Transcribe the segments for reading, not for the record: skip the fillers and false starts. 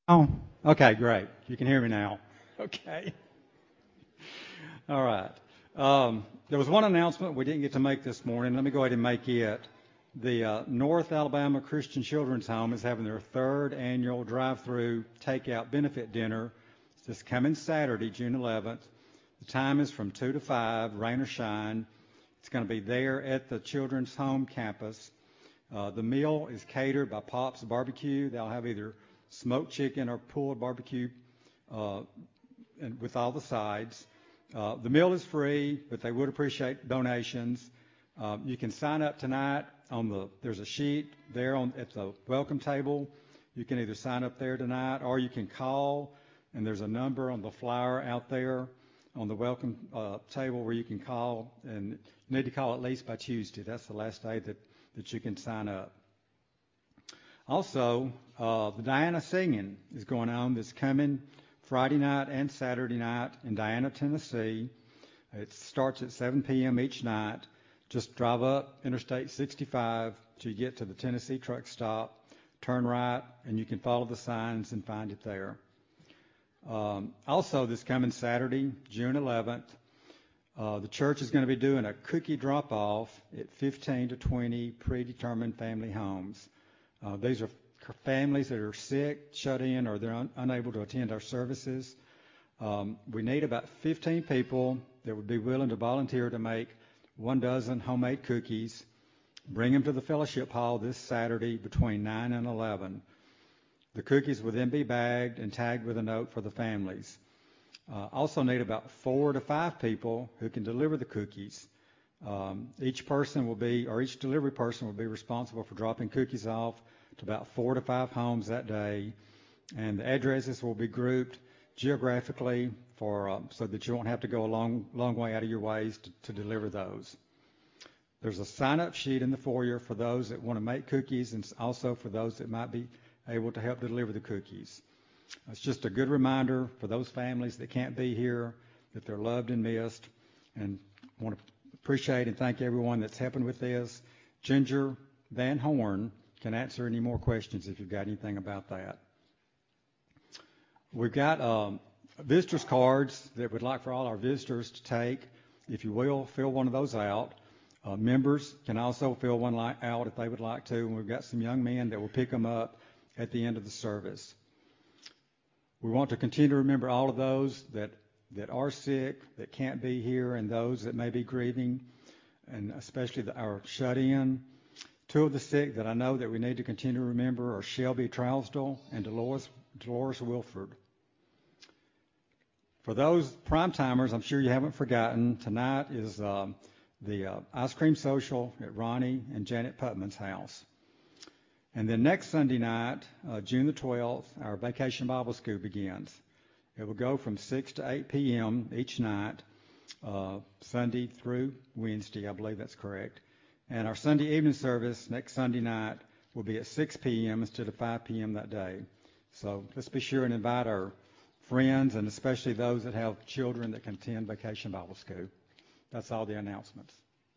Oh, okay, great. You can hear me now. Okay. All right. There was one announcement we didn't get to make this morning. Let me go ahead and make it. The North Alabama Christian Children's Home is having their third annual drive-through takeout benefit dinner. It's this coming Saturday, June 11th. The time is from 2 to 5, rain or shine. It's going to be there at the Children's Home campus. The meal is catered by Pop's Barbecue. They'll have either smoked chicken or pulled barbecue and with all the sides. The meal is free, but they would appreciate donations. You can sign up tonight there's a sheet there at the welcome table. You can either sign up there tonight or you can call, and there's a number on the flyer out there on the welcome table where you can call, and you need to call at least by Tuesday. That's the last day that you can sign up. Also, the Diana Singing is going on this coming Friday night and Saturday night in Diana, Tennessee. It starts at 7 p.m. each night. Just drive up Interstate 65 till you get to the Tennessee truck stop, turn right, and you can follow the signs and find it there. Also, this coming Saturday, June 11th, the church is going to be doing a cookie drop-off at 15 to 20 predetermined family homes. These are families that are sick, shut in, or they're unable to attend our services. We need about 15 people that would be willing to volunteer to make 1 dozen homemade cookies. Bring them to the fellowship hall this Saturday between 9 and 11. The cookies will then be bagged and tagged with a note for the families. Also need about 4 to 5 people who can deliver the cookies. Each delivery person will be responsible for dropping cookies off to about 4 to 5 homes that day, and the addresses will be grouped geographically so that you won't have to go a long way out of your ways to deliver those. There's a sign-up sheet in the foyer for those that want to make cookies and also for those that might be able to help deliver the cookies. It's just a good reminder for those families that can't be here that they're loved and missed, and want to appreciate and thank everyone that's helping with this. Ginger Van Horn can answer any more questions if you've got anything about that. We've got visitors cards that we'd like for all our visitors to take. If you will, fill one of those out. Members can also fill one out if they would like to, and we've got some young men that will pick them up at the end of the service. We want to continue to remember all of those that are sick, that can't be here, and those that may be grieving, and especially our shut-in. 2 of the sick that I know that we need to continue to remember are Shelby Trousdale and Dolores Wilford. For those prime-timers, I'm sure you haven't forgotten, tonight is the ice cream social at Ronnie and Janet Putman's house. And then next Sunday night, June the 12th, our Vacation Bible School begins. It will go from 6 to 8 p.m. each night, Sunday through Wednesday, I believe that's correct. And our Sunday evening service next Sunday night will be at 6 p.m. instead of 5 p.m. that day. So let's be sure and invite our friends, and especially those that have children that can attend Vacation Bible School. That's all the announcements.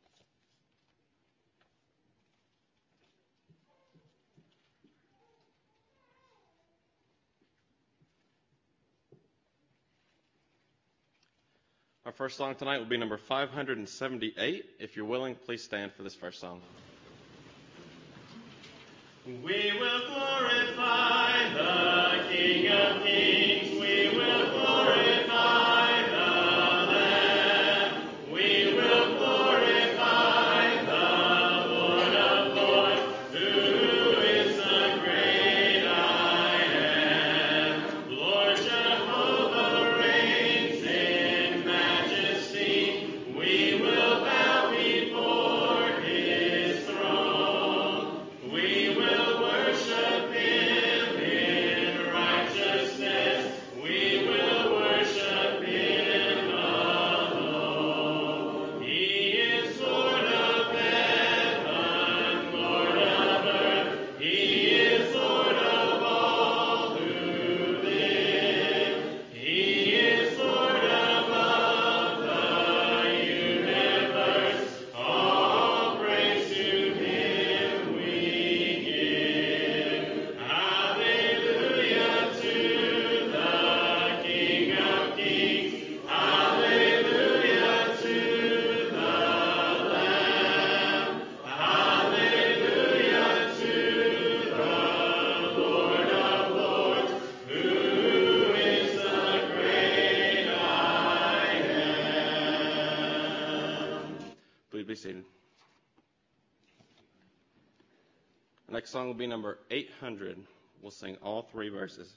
Our first song tonight will be number 578. If you're willing, please stand for this first song. We will glorify the King of Kings. We will glorify the Lamb. We will glorify the Lord of Lords, who is the great I am. Lord Jehovah reigns in majesty. We will bow before his throne. We will worship him in righteousness. seated. The next song will be number 800. We'll sing all three verses.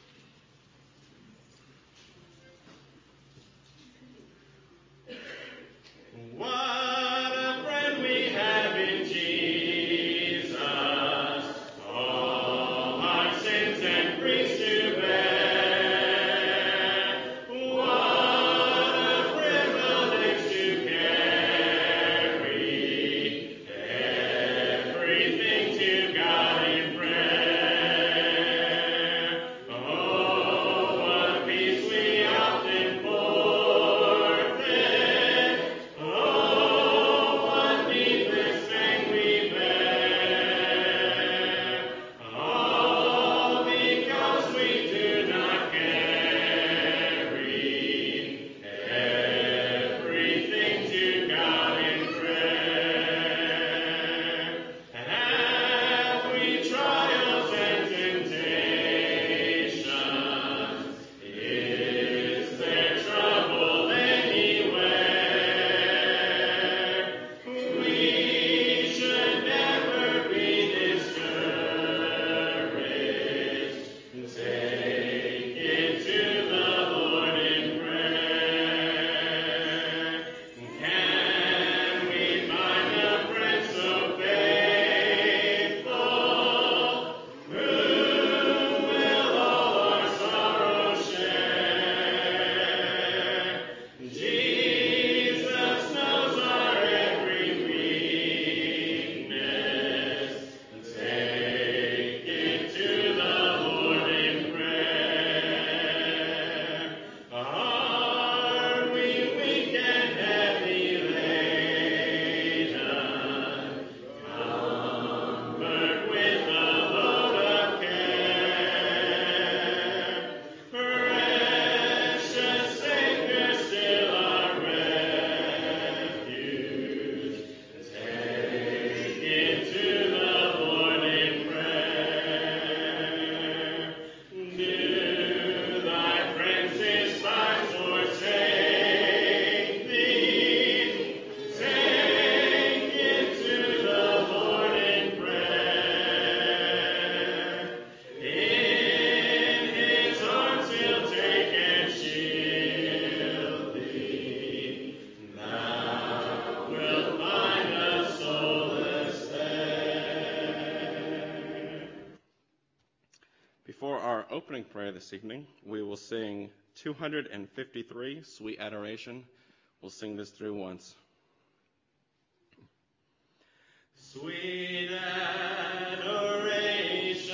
For our opening prayer this evening, we will sing 253, Sweet Adoration. We'll sing this through once. Sweet adoration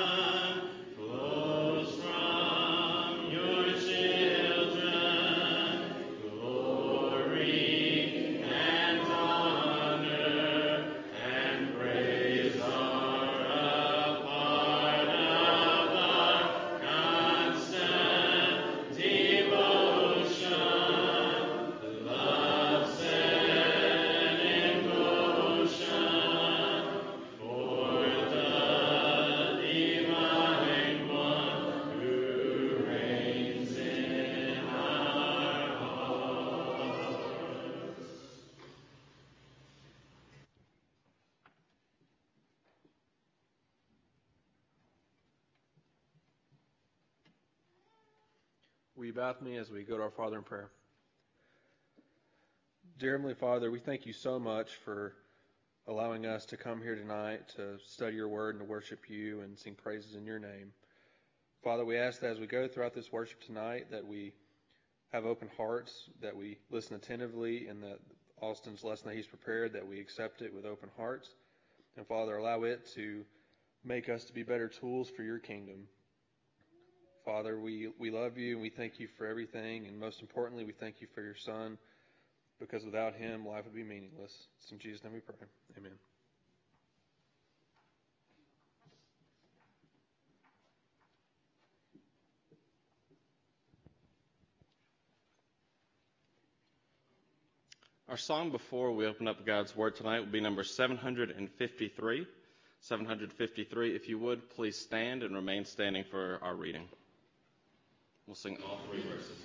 flows from your children, glory and honor and praise are a part of our constant devotion, love set in motion for the divine one who reigns in our hearts. Will you bow with me as we go to our Father in prayer? Dear Heavenly Father, we thank you so much for allowing us to come here tonight to study your word and to worship you and sing praises in your name. Father, we ask that as we go throughout this worship tonight that we have open hearts, that we listen attentively, and that Austin's lesson that he's prepared, that we accept it with open hearts. And Father, allow it to make us to be better tools for your kingdom. Father, we love you and we thank you for everything, and most importantly, we thank you for your Son, because without him, life would be meaningless. It's in Jesus' name we pray. Amen. Our song before we open up God's Word tonight will be number 753. 753, if you would, please stand and remain standing for our reading. We'll sing all three verses.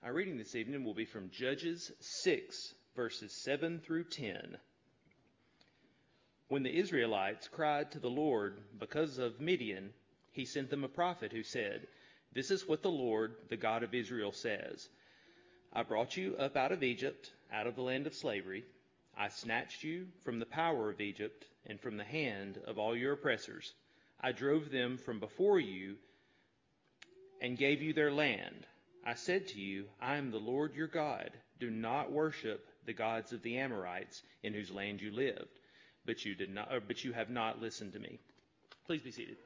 Our reading this evening will be from Judges 6, verses 7 through 10. When the Israelites cried to the Lord because of Midian, he sent them a prophet who said, "This is what the Lord, the God of Israel, says. I brought you up out of Egypt, out of the land of slavery. I snatched you from the power of Egypt and from the hand of all your oppressors. I drove them from before you and gave you their land. I said to you, I am the Lord your God. Do not worship the gods of the Amorites in whose land you lived. But you have not listened to me." Please be seated.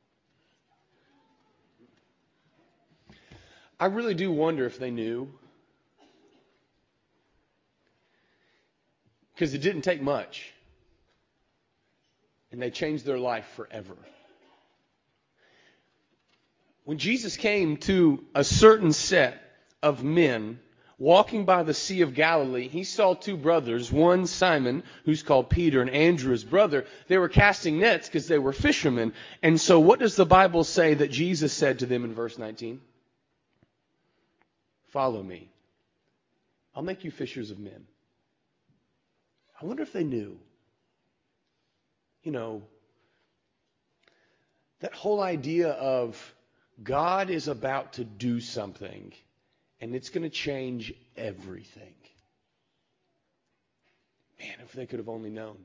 I really do wonder if they knew. Because it didn't take much. And they changed their life forever. When Jesus came to a certain set of men walking by the Sea of Galilee, he saw two brothers, one Simon, who's called Peter, and Andrew, his brother. They were casting nets because they were fishermen. And so what does the Bible say that Jesus said to them in verse 19? "Follow me. I'll make you fishers of men." I wonder if they knew. You know, that whole idea of God is about to do something, and it's going to change everything. Man, if they could have only known.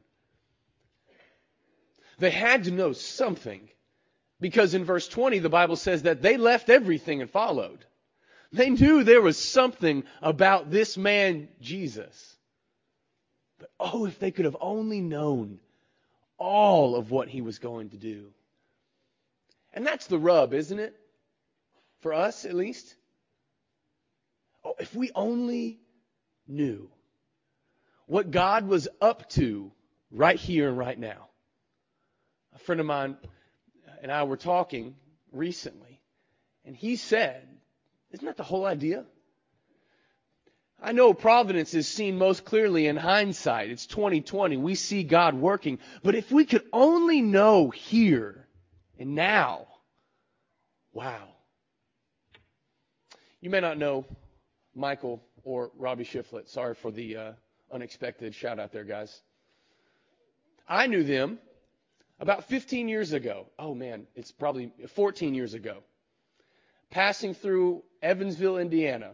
They had to know something, because in verse 20, the Bible says that they left everything and followed. They knew there was something about this man, Jesus. But oh, if they could have only known all of what he was going to do. And that's the rub, isn't it? For us, at least. Oh, if we only knew what God was up to right here and right now. A friend of mine and I were talking recently, and he said, isn't that the whole idea? I know providence is seen most clearly in hindsight. It's 2020. We see God working. But if we could only know here and now, wow. You may not know Michael or Robbie Shiflett. Sorry for the unexpected shout out there, guys. I knew them about 15 years ago. Oh man, it's probably 14 years ago. Passing through Evansville, Indiana.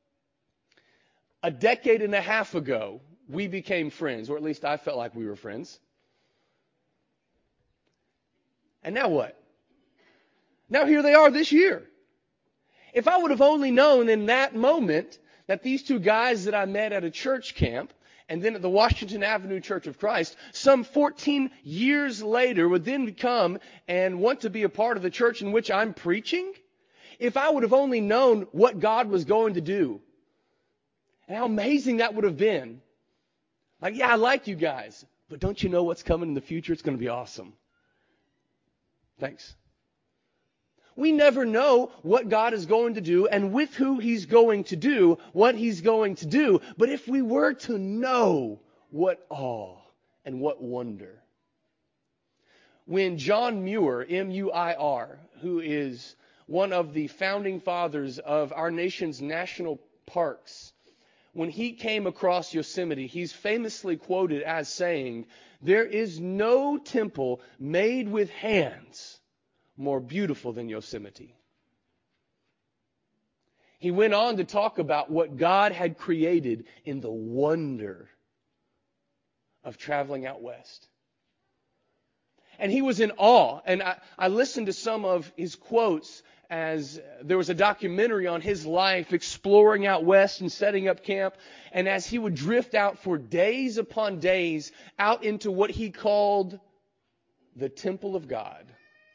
A decade and a half ago, we became friends, or at least I felt like we were friends. And now what? Now here they are this year. If I would have only known in that moment that these two guys that I met at a church camp and then at the Washington Avenue Church of Christ, some 14 years later would then come and want to be a part of the church in which I'm preaching, if I would have only known what God was going to do, and how amazing that would have been. Like, yeah, I like you guys, but don't you know what's coming in the future? It's going to be awesome. Thanks. We never know what God is going to do and with who He's going to do what He's going to do. But if we were to know, what awe and what wonder. When John Muir, M-U-I-R, who is one of the founding fathers of our nation's national parks, when he came across Yosemite, he's famously quoted as saying, "There is no temple made with hands more beautiful than Yosemite." He went on to talk about what God had created in the wonder of traveling out west. And he was in awe. And I listened to some of his quotes as there was a documentary on his life exploring out west and setting up camp. And as he would drift out for days upon days out into what he called the temple of God.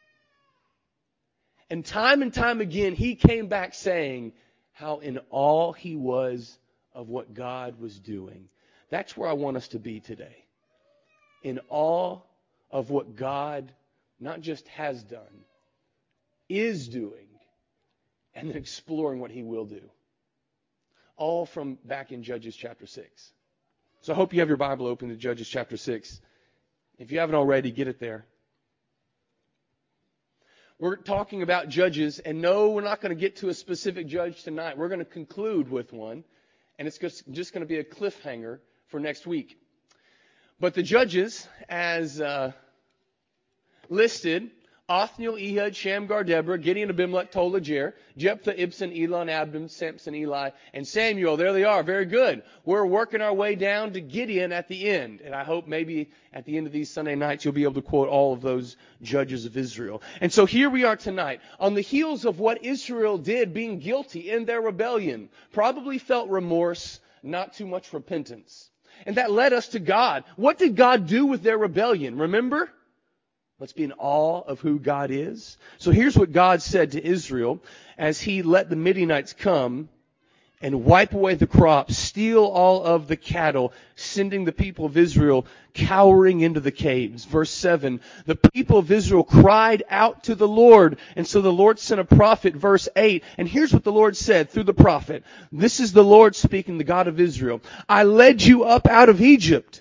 And time again, he came back saying how in awe he was of what God was doing. That's where I want us to be today. In awe of what God not just has done, is doing, and then exploring what He will do. All from back in Judges chapter 6. So I hope you have your Bible open to Judges chapter 6. If you haven't already, get it there. We're talking about judges, and no, we're not going to get to a specific judge tonight. We're going to conclude with one, and it's just going to be a cliffhanger for next week. But the judges, as listed, Othniel, Ehud, Shamgar, Deborah, Gideon, Abimelech, Tola, Jer, Jephthah, Ibsan, Elon, Abdon, Samson, Eli, and Samuel. There they are. Very good. We're working our way down to Gideon at the end. And I hope maybe at the end of these Sunday nights you'll be able to quote all of those judges of Israel. And so here we are tonight. On the heels of what Israel did, being guilty in their rebellion, probably felt remorse, not too much repentance. And that led us to God. What did God do with their rebellion? Remember? Let's be in awe of who God is. So here's what God said to Israel as He let the Midianites come and wipe away the crops, steal all of the cattle, sending the people of Israel cowering into the caves. Verse 7, the people of Israel cried out to the Lord, and so the Lord sent a prophet. Verse 8, and here's what the Lord said through the prophet. This is the Lord speaking, the God of Israel. I led you up out of Egypt.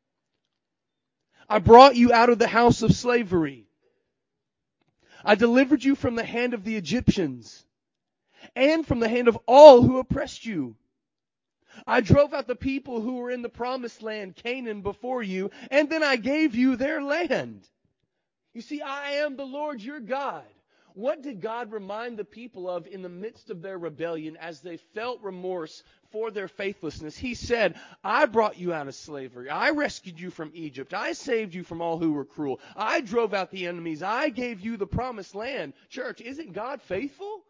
I brought you out of the house of slavery. I delivered you from the hand of the Egyptians and from the hand of all who oppressed you. I drove out the people who were in the promised land, Canaan, before you, and then I gave you their land. You see, I am the Lord your God. What did God remind the people of in the midst of their rebellion as they felt remorse for their faithlessness? He said, I brought you out of slavery. I rescued you from Egypt. I saved you from all who were cruel. I drove out the enemies. I gave you the promised land. Church, isn't God faithful?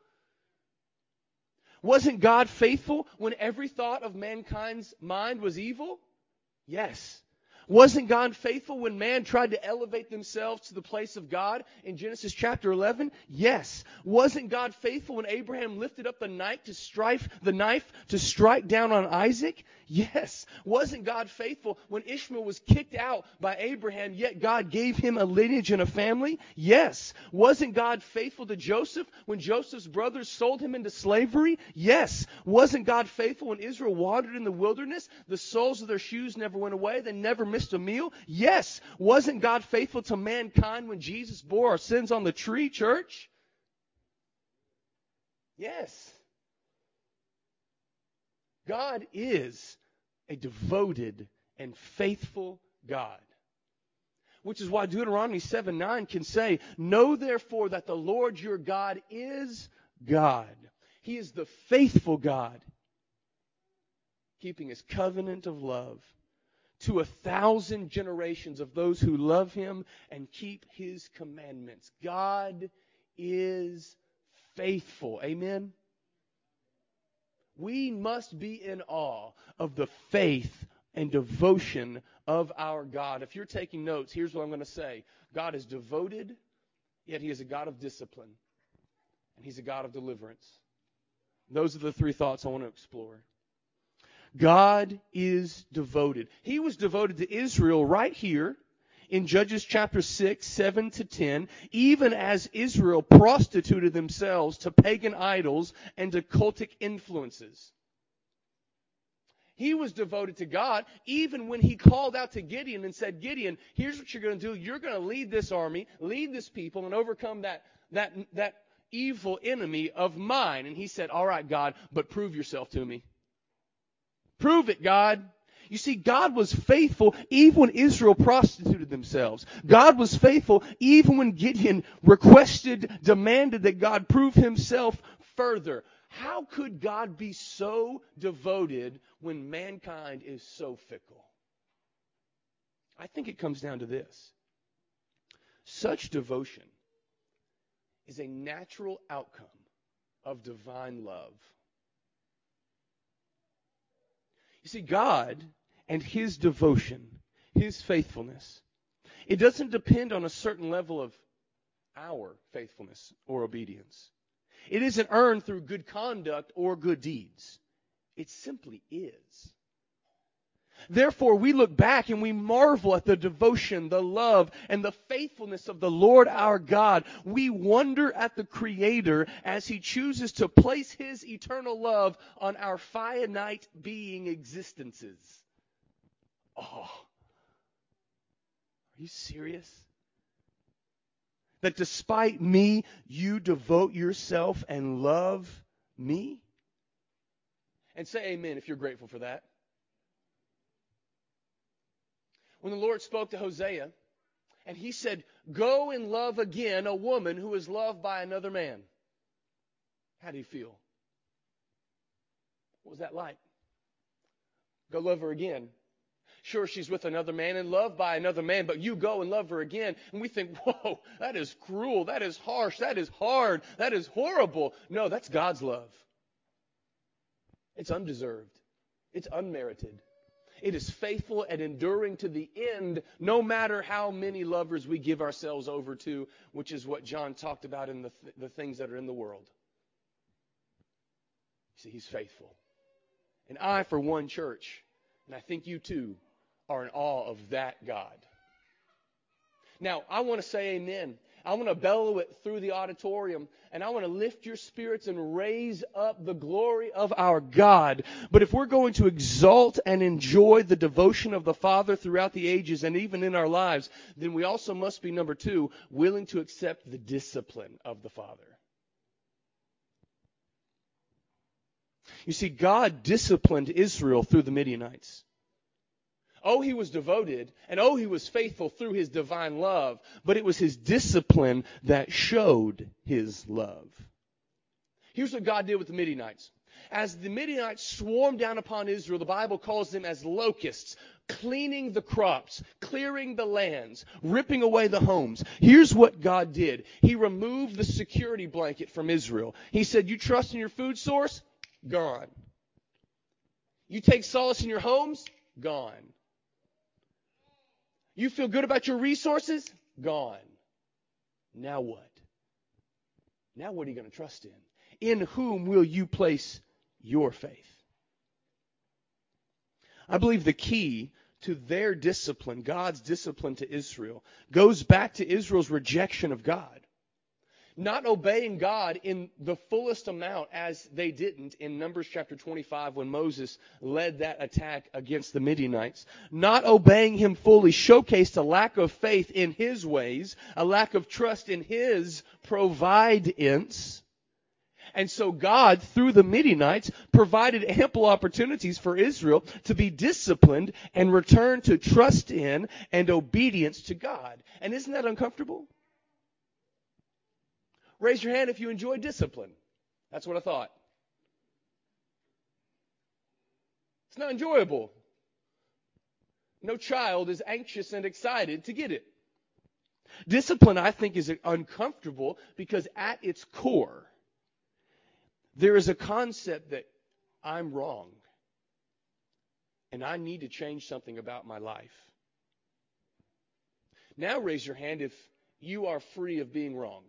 Wasn't God faithful when every thought of mankind's mind was evil? Yes. Wasn't God faithful when man tried to elevate themselves to the place of God in Genesis chapter 11? Yes. Wasn't God faithful when Abraham lifted up the knife to strike down on Isaac? Yes. Wasn't God faithful when Ishmael was kicked out by Abraham, yet God gave him a lineage and a family? Yes. Wasn't God faithful to Joseph when Joseph's brothers sold him into slavery? Yes. Wasn't God faithful when Israel wandered in the wilderness? The soles of their shoes never went away. They never missed a meal? Yes. Wasn't God faithful to mankind when Jesus bore our sins on the tree, church? Yes. God is a devoted and faithful God. Which is why Deuteronomy 7:9 can say, know therefore that the Lord your God is God. He is the faithful God, keeping His covenant of love to 1,000 generations of those who love Him and keep His commandments. God is faithful. Amen? We must be in awe of the faith and devotion of our God. If you're taking notes, here's what I'm going to say. God is devoted, yet He is a God of discipline. And He's a God of deliverance. Those are the three thoughts I want to explore. God is devoted. He was devoted to Israel right here in Judges chapter 6, 7 to 10, even as Israel prostituted themselves to pagan idols and to cultic influences. He was devoted to God even when He called out to Gideon and said, Gideon, here's what you're going to do. You're going to lead this army, lead this people, and overcome that evil enemy of mine. And he said, all right, God, but prove yourself to me. Prove it, God. You see, God was faithful even when Israel prostituted themselves. God was faithful even when Gideon demanded that God prove Himself further. How could God be so devoted when mankind is so fickle? I think it comes down to this. Such devotion is a natural outcome of divine love. You see, God and His devotion, His faithfulness, it doesn't depend on a certain level of our faithfulness or obedience. It isn't earned through good conduct or good deeds. It simply is. Therefore, we look back and we marvel at the devotion, the love, and the faithfulness of the Lord our God. We wonder at the Creator as He chooses to place His eternal love on our finite being existences. Oh, are you serious? That despite me, you devote yourself and love me? And say amen if you're grateful for that. When the Lord spoke to Hosea, and he said, go and love again a woman who is loved by another man. How do you feel? What was that like? Go love her again. Sure, she's with another man and loved by another man, but you go and love her again. And we think, whoa, that is cruel, that is harsh, that is hard, that is horrible. No, that's God's love. It's undeserved. It's unmerited. It is faithful and enduring to the end, no matter how many lovers we give ourselves over to, which is what John talked about in the things that are in the world. See, he's faithful. And I, for one, church, and I think you too, are in awe of that God. Now, I want to say amen. I want to bellow it through the auditorium, and I want to lift your spirits and raise up the glory of our God. But if we're going to exalt and enjoy the devotion of the Father throughout the ages and even in our lives, then we also must be, number two, willing to accept the discipline of the Father. You see, God disciplined Israel through the Midianites. Oh, he was devoted, and oh, he was faithful through his divine love, but it was his discipline that showed his love. Here's what God did with the Midianites. As the Midianites swarmed down upon Israel, the Bible calls them as locusts, cleaning the crops, clearing the lands, ripping away the homes. Here's what God did. He removed the security blanket from Israel. He said, you trust in your food source? Gone. You take solace in your homes? Gone. You feel good about your resources? Gone. Now what? Now what are you going to trust in? In whom will you place your faith? I believe the key to their discipline, God's discipline to Israel, goes back to Israel's rejection of God. Not obeying God in the fullest amount as they didn't in Numbers chapter 25 when Moses led that attack against the Midianites. Not obeying him fully showcased a lack of faith in his ways, a lack of trust in his providence. And so God, through the Midianites, provided ample opportunities for Israel to be disciplined and return to trust in and obedience to God. And isn't that uncomfortable? Raise your hand if you enjoy discipline. That's what I thought. It's not enjoyable. No child is anxious and excited to get it. Discipline, I think, is uncomfortable because at its core, there is a concept that I'm wrong and I need to change something about my life. Now raise your hand if you are free of being wrong.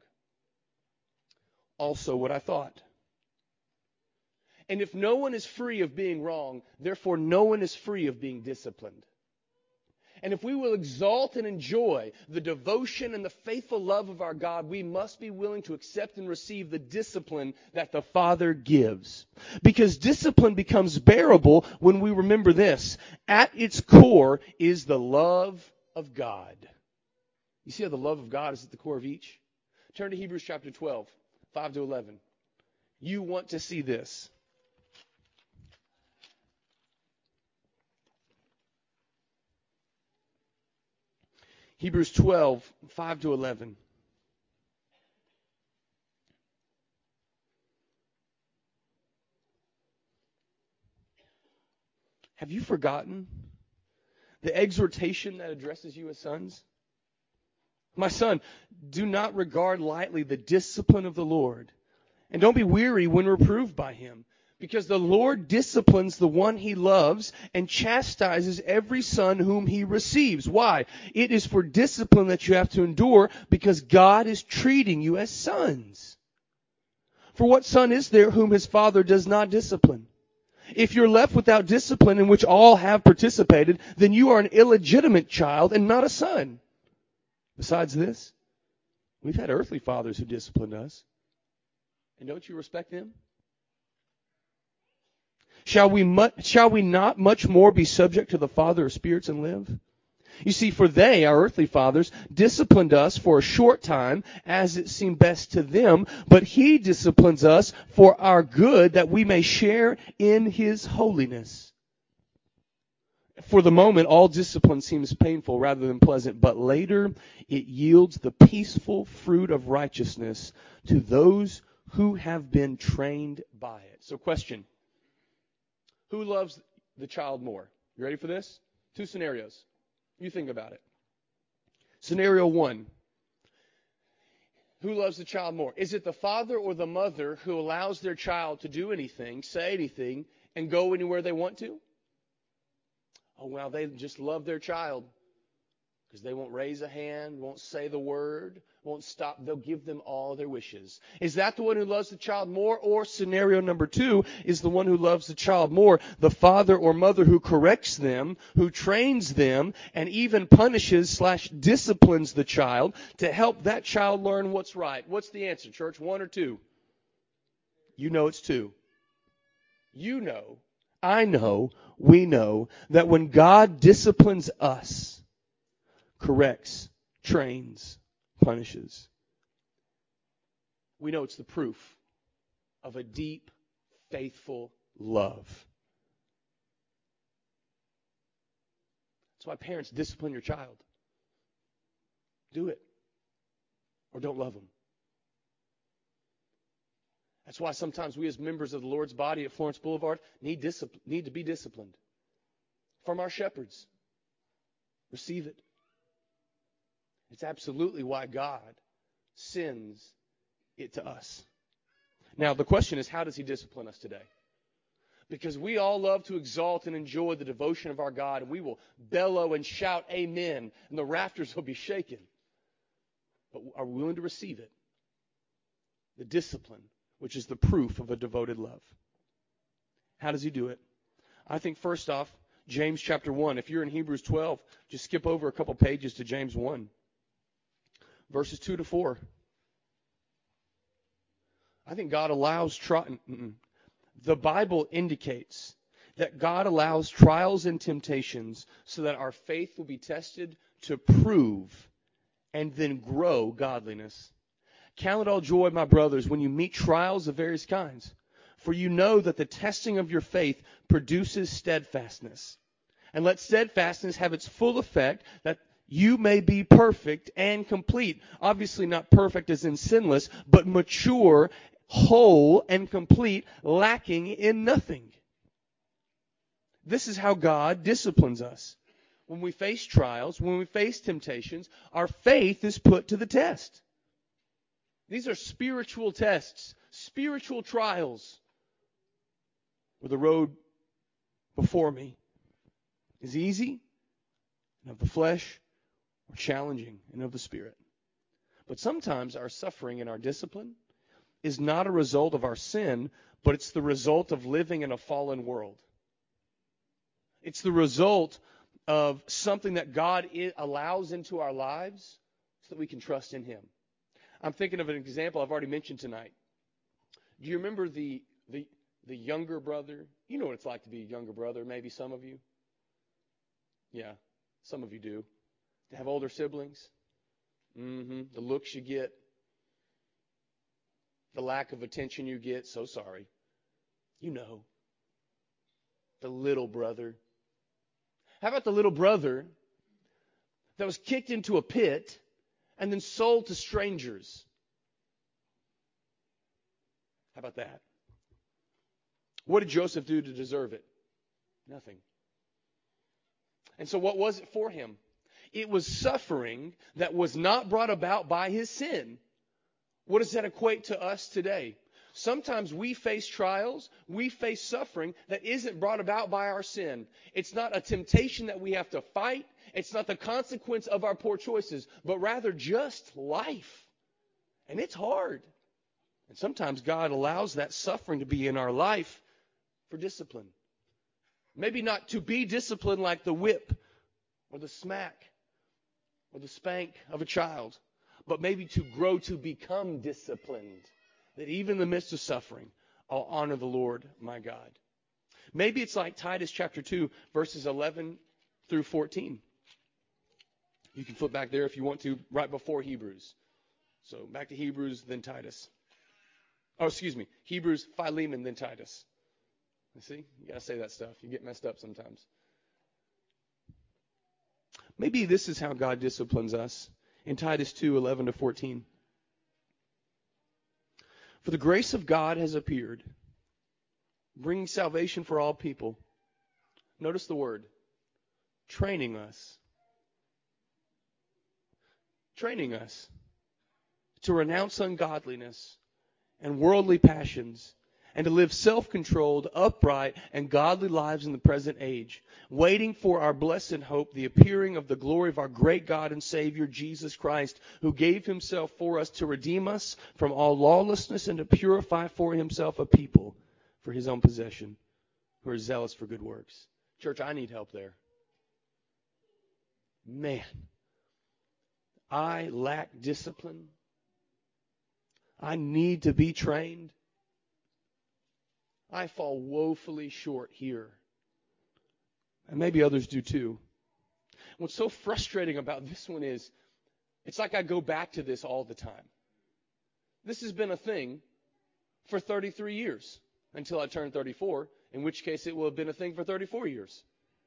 Also what I thought. And if no one is free of being wrong, therefore no one is free of being disciplined. And if we will exalt and enjoy the devotion and the faithful love of our God, we must be willing to accept and receive the discipline that the Father gives. Because discipline becomes bearable when we remember this. At its core is the love of God. You see how the love of God is at the core of each? Turn to Hebrews chapter 12, 5 to 11. You want to see this. Hebrews 12, 5 to 11. Have you forgotten the exhortation that addresses you as sons? My son, do not regard lightly the discipline of the Lord, and don't be weary when reproved by him. Because the Lord disciplines the one he loves and chastises every son whom he receives. Why? It is for discipline that you have to endure because God is treating you as sons. For what son is there whom his father does not discipline? If you're left without discipline in which all have participated, then you are an illegitimate child and not a son. Besides this, we've had earthly fathers who disciplined us. And don't you respect them? Shall we not much more be subject to the Father of spirits and live? You see, for they, our earthly fathers, disciplined us for a short time as it seemed best to them, but He disciplines us for our good, that we may share in His holiness. For the moment, all discipline seems painful rather than pleasant, but later it yields the peaceful fruit of righteousness to those who have been trained by it. So question, who loves the child more? You ready for this? 2 scenarios. You think about it. Scenario 1. Who loves the child more? Is it the father or the mother who allows their child to do anything, say anything, and go anywhere they want to? Oh, well, they just love their child because they won't raise a hand, won't say the word, won't stop. They'll give them all their wishes. Is that the one who loves the child more? Or scenario number 2 is the one who loves the child more, the father or mother who corrects them, who trains them, and even punishes/disciplines the child to help that child learn what's right. What's the answer, church? 1 or 2? You know it's 2. You know, I know, we know that when God disciplines us, corrects, trains, punishes, we know it's the proof of a deep, faithful love. That's why parents, discipline your child. Do it. Or don't love them. That's why sometimes we as members of the Lord's body at Florence Boulevard need to be disciplined from our shepherds. Receive it. It's absolutely why God sends it to us. Now, the question is, how does He discipline us today? Because we all love to exalt and enjoy the devotion of our God, and we will bellow and shout amen, and the rafters will be shaken. But are we willing to receive it? The discipline, which is the proof of a devoted love. How does He do it? I think first off, James chapter 1. If you're in Hebrews 12, just skip over a couple pages to James 1. Verses 2 to 4. I think God allows the Bible indicates that God allows trials and temptations so that our faith will be tested to prove and then grow godliness. Count it all joy, my brothers, when you meet trials of various kinds, for you know that the testing of your faith produces steadfastness. And let steadfastness have its full effect, that you may be perfect and complete. Obviously not perfect as in sinless, but mature, whole, and complete, lacking in nothing. This is how God disciplines us. When we face trials, when we face temptations, our faith is put to the test. These are spiritual tests, spiritual trials, where the road before me is easy and of the flesh, or challenging and of the spirit. But sometimes our suffering and our discipline is not a result of our sin, but it's the result of living in a fallen world. It's the result of something that God allows into our lives so that we can trust in Him. I'm thinking of an example I've already mentioned tonight. Do you remember the younger brother? You know what it's like to be a younger brother, maybe some of you. Yeah, some of you do. To have older siblings. The looks you get. The lack of attention you get. So sorry. You know. The little brother. How about the little brother that was kicked into a pit and then sold to strangers? How about that? What did Joseph do to deserve it? Nothing. And so what was it for him? It was suffering that was not brought about by his sin. What does that equate to us today? Sometimes we face trials, we face suffering that isn't brought about by our sin. It's not a temptation that we have to fight. It's not the consequence of our poor choices, but rather just life. And it's hard. And sometimes God allows that suffering to be in our life for discipline. Maybe not to be disciplined like the whip or the smack or the spank of a child, but maybe to grow to become disciplined. That even in the midst of suffering, I'll honor the Lord my God. Maybe it's like Titus chapter 2, verses 11 through 14. You can flip back there if you want to, right before Hebrews. So back to Hebrews, then Titus. Oh, excuse me. Hebrews, Philemon, then Titus. You see? You got to say that stuff. You get messed up sometimes. Maybe this is how God disciplines us. In Titus 2:11-14. For the grace of God has appeared, bringing salvation for all people. Notice the word. Training us. Training us to renounce ungodliness and worldly passions, and to live self-controlled, upright, and godly lives in the present age, waiting for our blessed hope, the appearing of the glory of our great God and Savior, Jesus Christ, who gave himself for us to redeem us from all lawlessness and to purify for himself a people for his own possession, who are zealous for good works. Church, I need help there. Man, I lack discipline. I need to be trained. I fall woefully short here. And maybe others do too. What's so frustrating about this one is, it's like I go back to this all the time. This has been a thing for 33 years until I turn 34, in which case it will have been a thing for 34 years.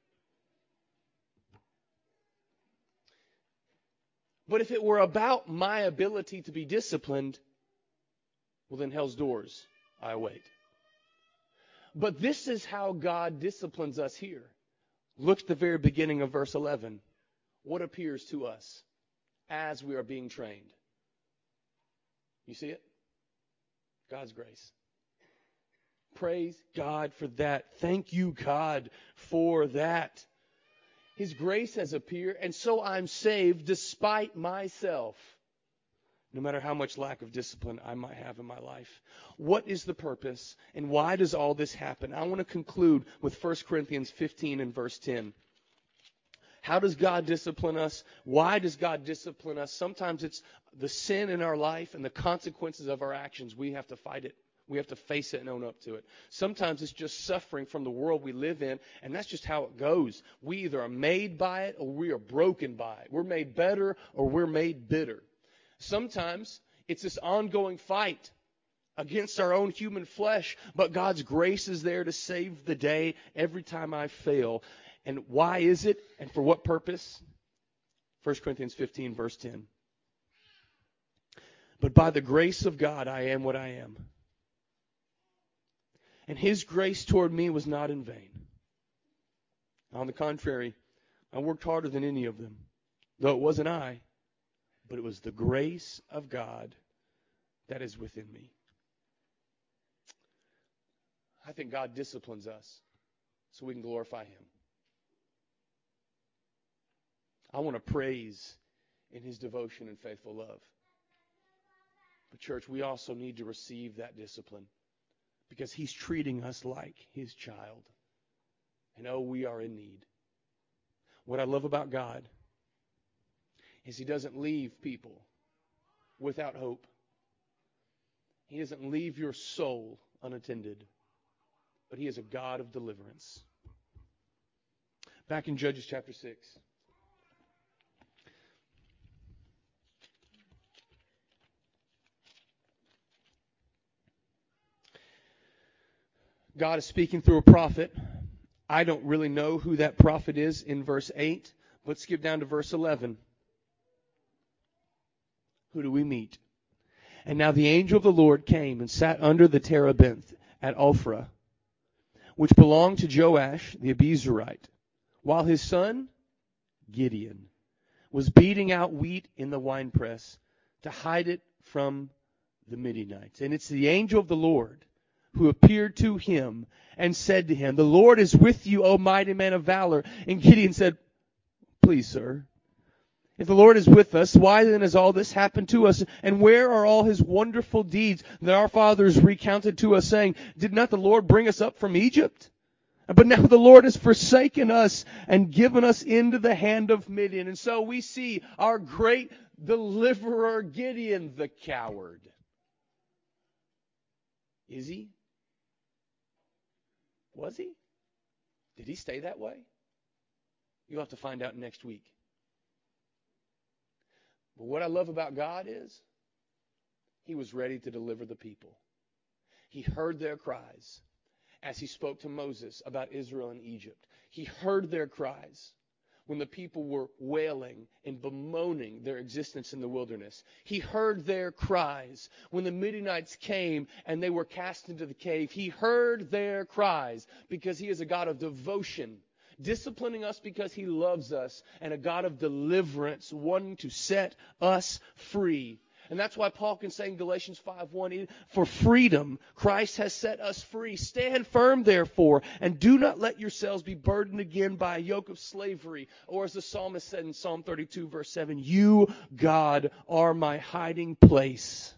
But if it were about my ability to be disciplined, well, then hell's doors I await. But this is how God disciplines us here. Look at the very beginning of verse 11. What appears to us as we are being trained? You see it? God's grace. Praise God for that. Thank you, God, for that. His grace has appeared, and so I'm saved despite myself. No matter how much lack of discipline I might have in my life. What is the purpose, and why does all this happen? I want to conclude with 1 Corinthians 15 and verse 10. How does God discipline us? Why does God discipline us? Sometimes it's the sin in our life and the consequences of our actions. We have to fight it. We have to face it and own up to it. Sometimes it's just suffering from the world we live in, and that's just how it goes. We either are made by it or we are broken by it. We're made better or we're made bitter. Sometimes it's this ongoing fight against our own human flesh, but God's grace is there to save the day every time I fail. And why is it, and for what purpose? 1 Corinthians 15, verse 10. But by the grace of God I am what I am. And his grace toward me was not in vain. On the contrary, I worked harder than any of them, though it wasn't I, but it was the grace of God that is within me. I think God disciplines us so we can glorify him. I want to praise in his devotion and faithful love. But church, we also need to receive that discipline because he's treating us like his child. And oh, we are in need. What I love about God is he doesn't leave people without hope. He doesn't leave your soul unattended, but he is a God of deliverance. Back in Judges chapter 6. God is speaking through a prophet. I don't really know who that prophet is in verse 8. Let's skip down to verse 11. Who do we meet? And now the angel of the Lord came and sat under the terebinth at Ophrah, which belonged to Joash the Abiezrite, while his son, Gideon, was beating out wheat in the winepress to hide it from the Midianites. And it's the angel of the Lord who appeared to him and said to him, "The Lord is with you, O mighty man of valor." And Gideon said, "Please, sir, if the Lord is with us, why then has all this happened to us? And where are all his wonderful deeds that our fathers recounted to us, saying, did not the Lord bring us up from Egypt? But now the Lord has forsaken us and given us into the hand of Midian." And so we see our great deliverer Gideon, the coward. Is he? Was he? Did he stay that way? You'll have to find out next week. But what I love about God is he was ready to deliver the people. He heard their cries as he spoke to Moses about Israel and Egypt. He heard their cries when the people were wailing and bemoaning their existence in the wilderness. He heard their cries when the Midianites came and they were cast into the cave. He heard their cries because he is a God of devotion, disciplining us because he loves us, and a God of deliverance, wanting to set us free. And that's why Paul can say in Galatians 5:1, for freedom Christ has set us free. Stand firm, therefore, and do not let yourselves be burdened again by a yoke of slavery. Or as the psalmist said in Psalm 32, verse 7, you, God, are my hiding place.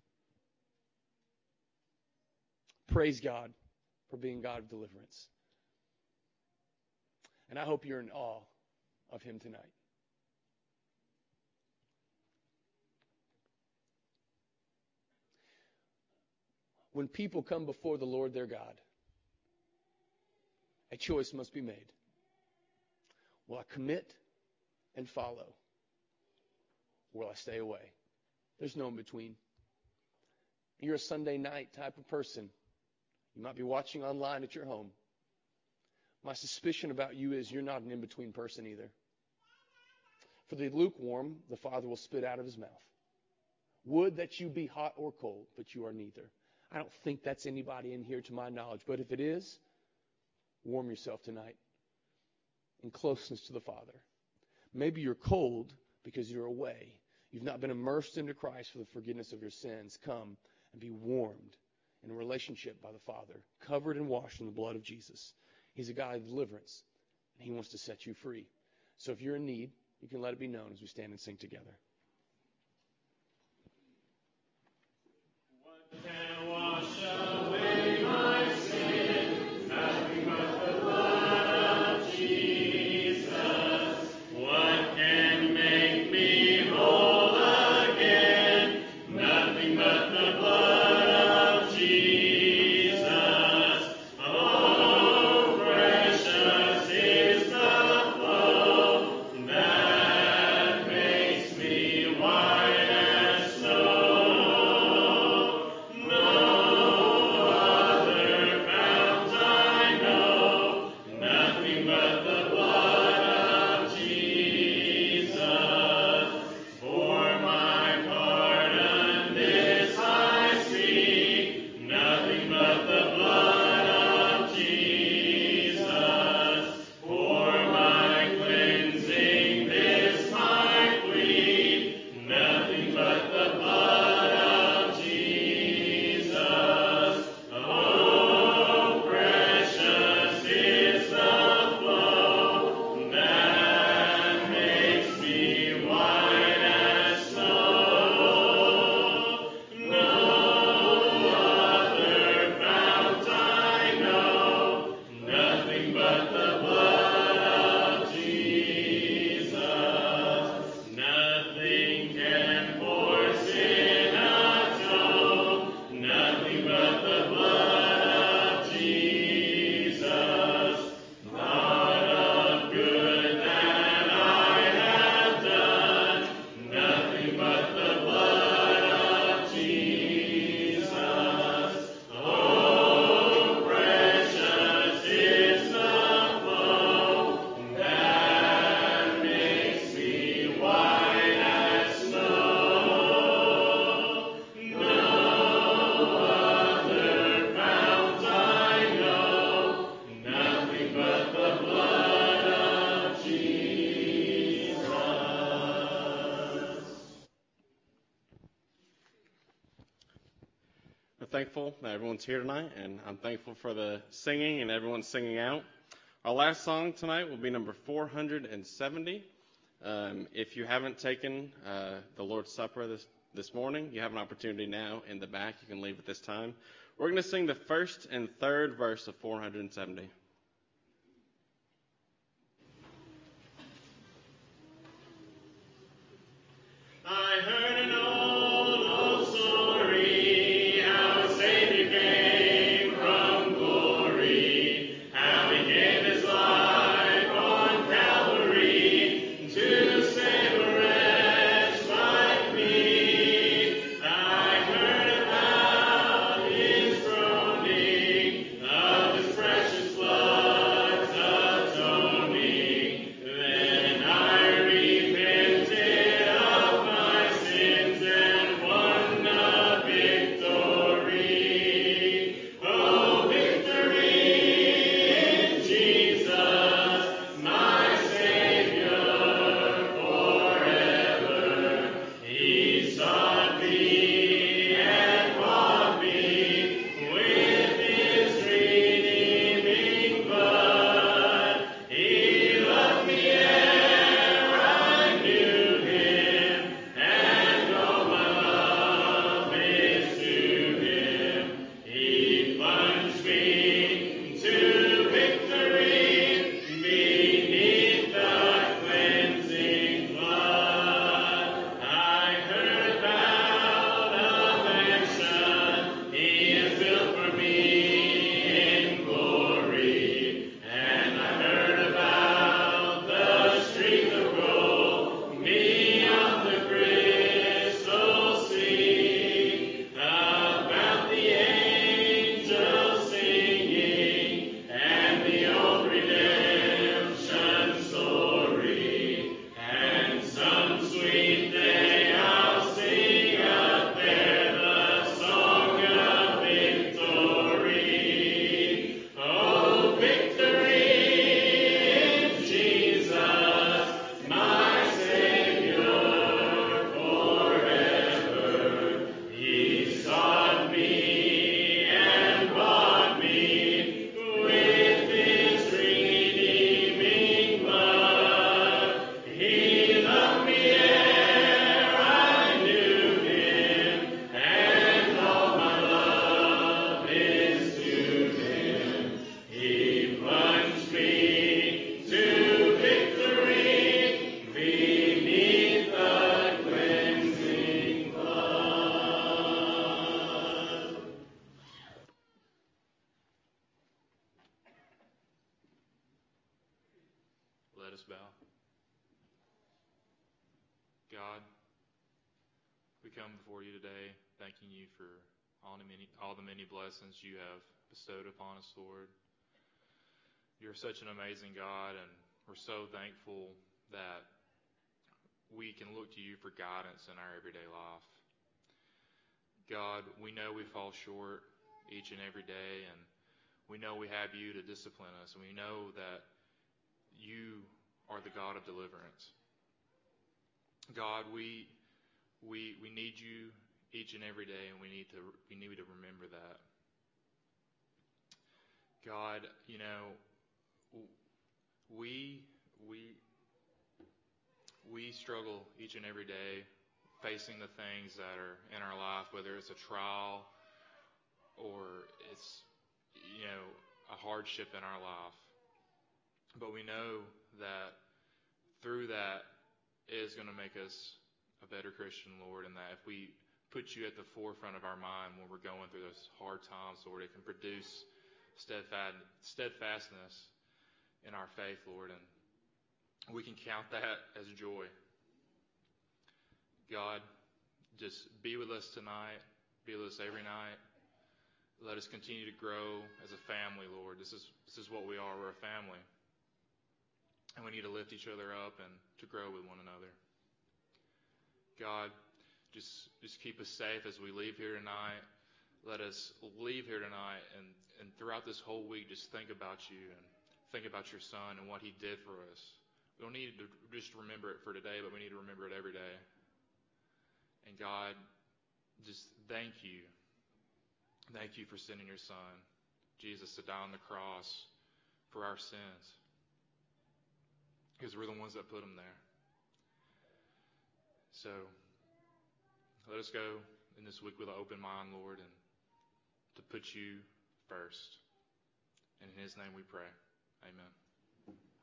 Praise God for being God of deliverance. And I hope you're in awe of him tonight. When people come before the Lord their God, a choice must be made. Will I commit and follow? Or will I stay away? There's no in between. You're a Sunday night type of person. You might be watching online at your home. My suspicion about you is you're not an in-between person either. For the lukewarm, the Father will spit out of his mouth. Would that you be hot or cold, but you are neither. I don't think that's anybody in here to my knowledge. But if it is, warm yourself tonight in closeness to the Father. Maybe you're cold because you're away. You've not been immersed into Christ for the forgiveness of your sins. Come and be warmed in a relationship by the Father, covered and washed in the blood of Jesus. He's a God of deliverance, and he wants to set you free. So if you're in need, you can let it be known as we stand and sing together. Thankful that everyone's here tonight, and I'm thankful for the singing and everyone singing out. Our last song tonight will be number 470. If you haven't taken the Lord's Supper this morning, you have an opportunity now in the back. You can leave at this time. We're going to sing the first and third verse of 470. I heard an old story, how a Savior came from glory, how he gave his life on Calvary to save a wretch us bow. God, we come before you today thanking you for all the many blessings you have bestowed upon us, Lord. You're such an amazing God, and we're so thankful that we can look to you for guidance in our everyday life. God, we know we fall short each and every day, and we know we have you to discipline us, and we know that you are the God of deliverance. God, we need you each and every day, and we need to remember that. God, we struggle each and every day facing the things that are in our life, whether it's a trial or it's a hardship in our life. But we know that through that it is going to make us a better Christian, Lord, and that if we put you at the forefront of our mind when we're going through those hard times, Lord, it can produce steadfastness in our faith, Lord, and we can count that as joy. God, just be with us tonight. Be with us every night. Let us continue to grow as a family, Lord. This is what we are. We're a family. And we need to lift each other up and to grow with one another. God, just keep us safe as we leave here tonight. Let us leave here tonight and throughout this whole week just think about you and think about your Son and what he did for us. We don't need to just remember it for today, but we need to remember it every day. And God, just thank you. Thank you for sending your Son, Jesus, to die on the cross for our sins. Because we're the ones that put him there. So, let us go in this week with an open mind, Lord, and to put you first. And in his name we pray. Amen.